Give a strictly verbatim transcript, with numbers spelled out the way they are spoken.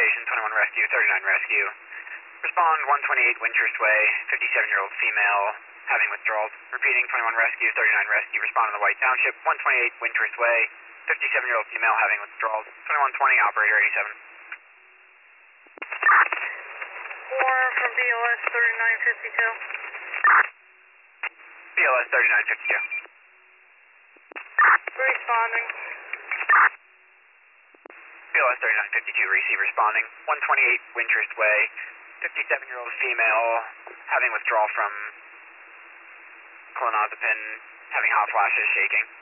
station, twenty-one rescue, thirty-nine rescue. Respond one twenty-eight Winchurst Way, fifty-seven-year-old female having withdrawals. Repeating, twenty-one rescue, thirty-nine rescue. Respond to the White Township, one twenty-eight Winchurst Way, fifty-seven-year-old female having withdrawals. twenty-one twenty, operator eighty-seven. four from B L S thirty-nine fifty-two. B L S thirty-nine fifty-two. Responding. B L S thirty-nine fifty-two, receive responding. one twenty-eight Winchurst Way, fifty-seven-year-old female having withdrawal from clonazepam, having hot flashes, shaking.